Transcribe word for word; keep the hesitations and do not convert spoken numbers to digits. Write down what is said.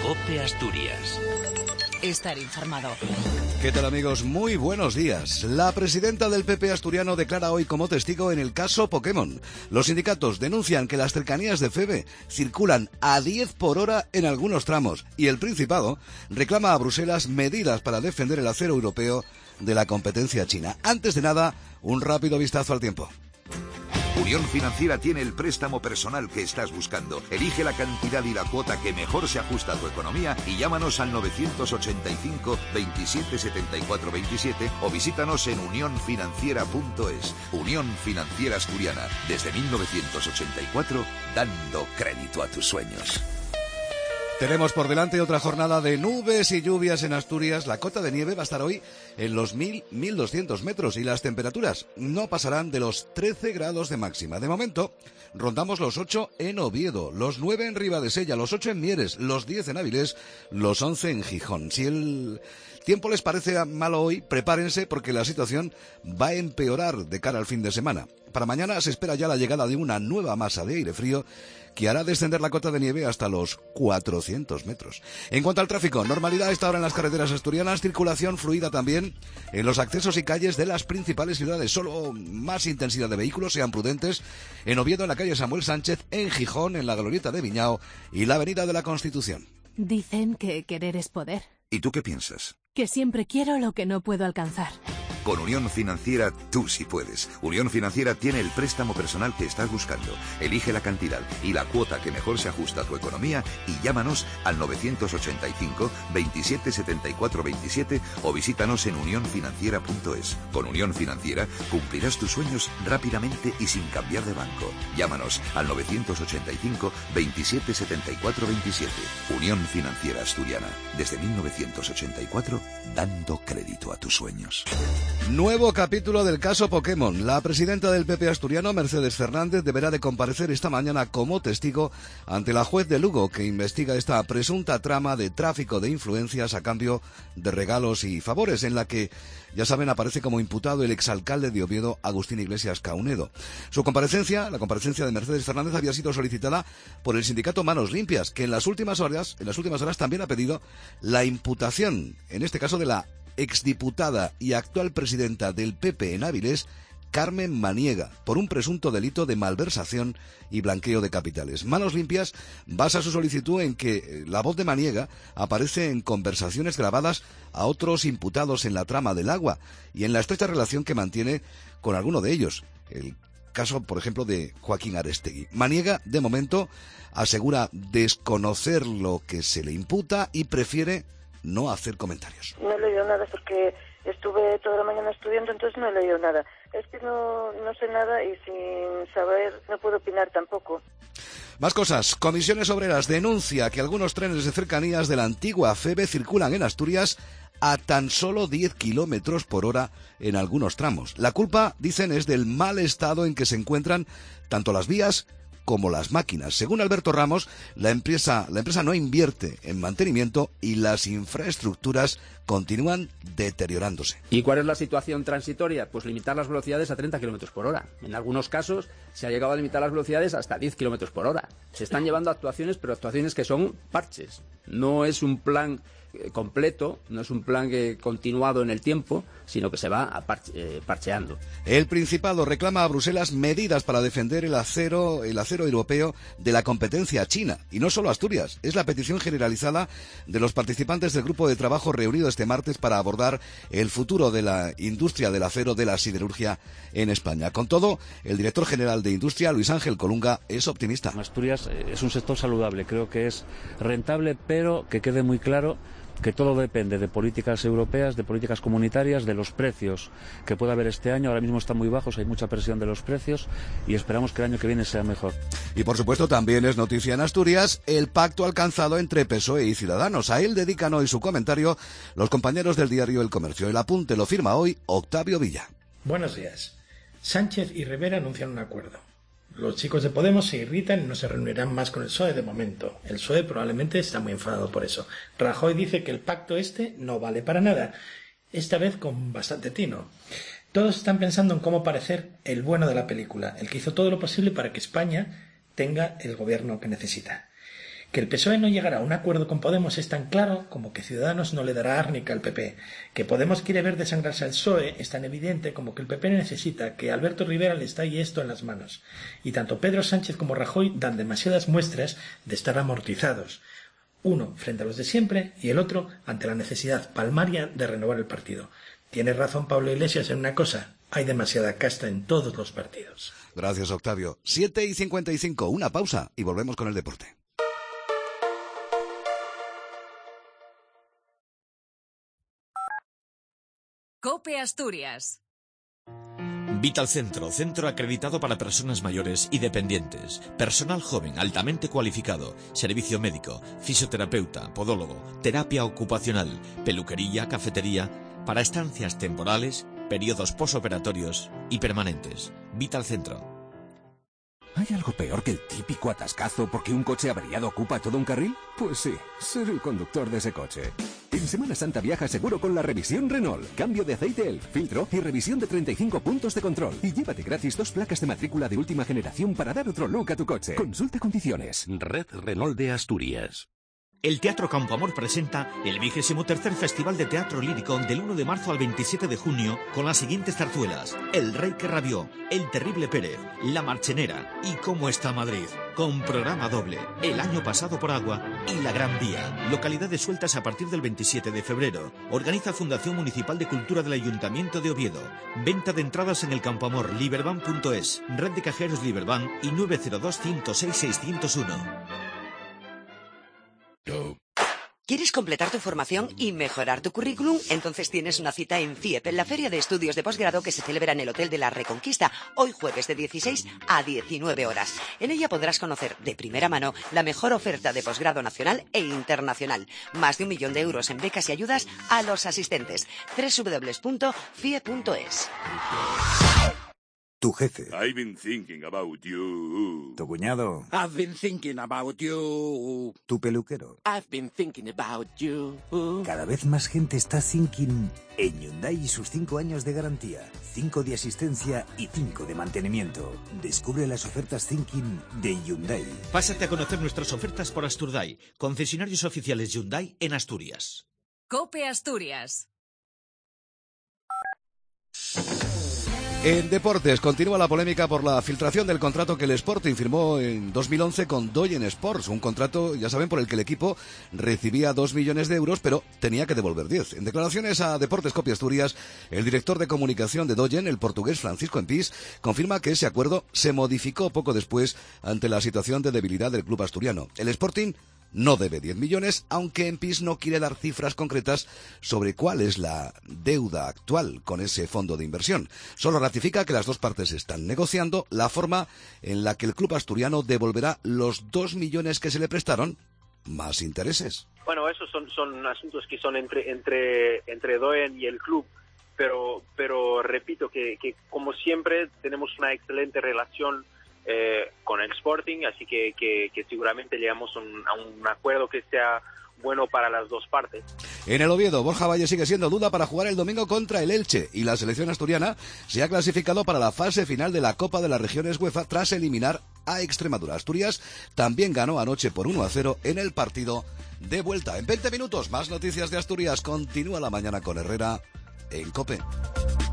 COPE Asturias. Estar informado. ¿Qué tal, amigos? Muy buenos días. La presidenta del P P asturiano declara hoy como testigo en el caso Pokémon. Los sindicatos denuncian que las cercanías de Feve circulan a diez por hora en algunos tramos y el Principado reclama a Bruselas medidas para defender el acero europeo de la competencia china. Antes de nada, un rápido vistazo al tiempo. Unión Financiera tiene el préstamo personal que estás buscando. Elige la cantidad y la cuota que mejor se ajusta a tu economía y llámanos al novecientos ochenta y cinco, veintisiete setenta y cuatro veintisiete o visítanos en unión financiera punto es. Unión Financiera Asturiana, desde mil novecientos ochenta y cuatro, dando crédito a tus sueños. Tenemos por delante otra jornada de nubes y lluvias en Asturias. La cota de nieve va a estar hoy en los mil, mil doscientos metros y las temperaturas no pasarán de los trece grados de máxima. De momento, rondamos los ocho en Oviedo, los nueve en Ribadesella, los ocho en Mieres, los diez en Avilés, los once en Gijón. Si el tiempo les parece malo hoy, prepárense porque la situación va a empeorar de cara al fin de semana. Para mañana se espera ya la llegada de una nueva masa de aire frío que hará descender la cota de nieve hasta los cuatrocientos metros. En cuanto al tráfico, normalidad a esta hora en las carreteras asturianas, circulación fluida también en los accesos y calles de las principales ciudades. Solo más intensidad de vehículos, sean prudentes. En Oviedo, en la calle Samuel Sánchez, en Gijón, en la glorieta de Viñao y la avenida de la Constitución. Dicen que querer es poder. ¿Y tú qué piensas? Que siempre quiero lo que no puedo alcanzar. Con Unión Financiera tú sí puedes. Unión Financiera tiene el préstamo personal que estás buscando. Elige la cantidad y la cuota que mejor se ajusta a tu economía y llámanos al novecientos ochenta y cinco, veintisiete setenta y cuatro veintisiete o visítanos en unión financiera punto es. Con Unión Financiera cumplirás tus sueños rápidamente y sin cambiar de banco. Llámanos al novecientos ochenta y cinco, veintisiete setenta y cuatro veintisiete. Unión Financiera Asturiana. Desde mil novecientos ochenta y cuatro, dando crédito a tus sueños. Nuevo capítulo del caso Pokémon. La presidenta del P P asturiano, Mercedes Fernández, deberá de comparecer esta mañana como testigo ante la juez de Lugo, que investiga esta presunta trama de tráfico de influencias a cambio de regalos y favores, en la que, ya saben, aparece como imputado el exalcalde de Oviedo, Agustín Iglesias Caunedo. Su comparecencia, la comparecencia de Mercedes Fernández, había sido solicitada por el sindicato Manos Limpias, que en las últimas horas, en las últimas horas también ha pedido la imputación, en este caso de la exdiputada y actual presidenta del P P en Avilés, Carmen Maniega, por un presunto delito de malversación y blanqueo de capitales. Manos Limpias basa su solicitud en que la voz de Maniega aparece en conversaciones grabadas a otros imputados en la trama del agua y en la estrecha relación que mantiene con alguno de ellos. El caso, por ejemplo, de Joaquín Arestegui. Maniega, de momento, asegura desconocer lo que se le imputa y prefiere no hacer comentarios. No he leído nada porque estuve toda la mañana estudiando, entonces no he leído nada. Es que no, no sé nada y sin saber no puedo opinar tampoco. Más cosas. Comisiones Obreras denuncia que algunos trenes de cercanías de la antigua Feve circulan en Asturias a tan solo diez kilómetros por hora en algunos tramos. La culpa, dicen, es del mal estado en que se encuentran tanto las vías como las máquinas. Según Alberto Ramos, la empresa, la empresa no invierte en mantenimiento y las infraestructuras continúan deteriorándose. ¿Y cuál es la situación transitoria? Pues limitar las velocidades a treinta kilómetros por hora. En algunos casos se ha llegado a limitar las velocidades hasta diez kilómetros por hora. Se están llevando actuaciones, pero actuaciones que son parches. No es un plan completo, no es un plan que continuado en el tiempo, sino que se va a parche, eh, parcheando. El Principado reclama a Bruselas medidas para defender el acero, el acero europeo de la competencia china. Y no solo Asturias, es la petición generalizada de los participantes del grupo de trabajo reunido este martes para abordar el futuro de la industria del acero de la siderurgia en España. Con todo, el director general de Industria, Luis Ángel Colunga, es optimista. Asturias es un sector saludable, creo que es rentable, pero que quede muy claro que todo depende de políticas europeas, de políticas comunitarias, de los precios que pueda haber este año. Ahora mismo están muy bajos, hay mucha presión de los precios y esperamos que el año que viene sea mejor. Y por supuesto también es noticia en Asturias el pacto alcanzado entre P S O E y Ciudadanos. A él dedican hoy su comentario los compañeros del diario El Comercio. El apunte lo firma hoy Octavio Villa. Buenos días. Sánchez y Rivera anuncian un acuerdo. Los chicos de Podemos se irritan y no se reunirán más con el P S O E de momento. El P S O E probablemente está muy enfadado por eso. Rajoy dice que el pacto este no vale para nada, esta vez con bastante tino. Todos están pensando en cómo parecer el bueno de la película, el que hizo todo lo posible para que España tenga el gobierno que necesita. Que el P S O E no llegará a un acuerdo con Podemos es tan claro como que Ciudadanos no le dará árnica al P P. Que Podemos quiere ver desangrarse al P S O E es tan evidente como que el P P necesita que Alberto Rivera le estalle esto en las manos. Y tanto Pedro Sánchez como Rajoy dan demasiadas muestras de estar amortizados. Uno frente a los de siempre y el otro ante la necesidad palmaria de renovar el partido. Tiene razón Pablo Iglesias en una cosa: hay demasiada casta en todos los partidos. Gracias, Octavio. siete y cincuenta y cinco, una pausa y volvemos con el deporte. COPE Asturias. Vital Centro, centro acreditado para personas mayores y dependientes. Personal joven altamente cualificado, servicio médico, fisioterapeuta, podólogo, terapia ocupacional, peluquería, cafetería, para estancias temporales, periodos posoperatorios y permanentes. Vital Centro. ¿Hay algo peor que el típico atascazo porque un coche averiado ocupa todo un carril? Pues sí, ser el conductor de ese coche. En Semana Santa viaja seguro con la revisión Renault. Cambio de aceite E L F, filtro y revisión de treinta y cinco puntos de control. Y llévate gratis dos placas de matrícula de última generación para dar otro look a tu coche. Consulta condiciones. Red Renault de Asturias. El Teatro Campoamor presenta el vigésimo tercer Festival de Teatro Lírico del uno de marzo al veintisiete de junio con las siguientes zarzuelas: El Rey que Rabió, El Terrible Pérez, La Marchenera y Cómo está Madrid, con programa doble, El Año Pasado por Agua y La Gran Vía. Localidades sueltas a partir del veintisiete de febrero. Organiza Fundación Municipal de Cultura del Ayuntamiento de Oviedo. Venta de entradas en el Campoamor, liberban punto es, Red de Cajeros Liberban y nueve cero dos, ciento seis, seiscientos uno. ¿Quieres completar tu formación y mejorar tu currículum? Entonces tienes una cita en FIEP, en la Feria de Estudios de Posgrado que se celebra en el Hotel de la Reconquista, hoy jueves de dieciséis a diecinueve horas. En ella podrás conocer de primera mano la mejor oferta de posgrado nacional e internacional. Más de un millón de euros en becas y ayudas a los asistentes. doble u doble u doble u punto fie punto es. Tu jefe. I've been thinking about you. Tu cuñado. I've been thinking about you. Tu peluquero. I've been thinking about you. Cada vez más gente está thinking en Hyundai y sus cinco años de garantía, cinco de asistencia y cinco de mantenimiento. Descubre las ofertas thinking de Hyundai. Pásate a conocer nuestras ofertas por Asturdai, concesionarios oficiales Hyundai en Asturias. COPE Asturias. En deportes, continúa la polémica por la filtración del contrato que el Sporting firmó en dos mil once con Doyen Sports, un contrato, ya saben, por el que el equipo recibía dos millones de euros, pero tenía que devolver diez. En declaraciones a Deportes Copia Asturias, el director de comunicación de Doyen, el portugués Francisco Empís, confirma que ese acuerdo se modificó poco después ante la situación de debilidad del club asturiano. El Sporting no debe diez millones, aunque Empís no quiere dar cifras concretas sobre cuál es la deuda actual con ese fondo de inversión. Solo ratifica que las dos partes están negociando la forma en la que el club asturiano devolverá los dos millones que se le prestaron, más intereses. Bueno, esos son, son asuntos que son entre entre entre Doyen y el club, pero pero repito que, que como siempre tenemos una excelente relación Eh, con el Sporting, así que, que, que seguramente llegamos un, a un acuerdo que sea bueno para las dos partes. En el Oviedo, Borja Valle sigue siendo duda para jugar el domingo contra el Elche y la selección asturiana se ha clasificado para la fase final de la Copa de las Regiones UEFA tras eliminar a Extremadura. Asturias también ganó anoche por uno a cero en el partido de vuelta. En veinte minutos, más noticias de Asturias. Continúa la mañana con Herrera en COPE.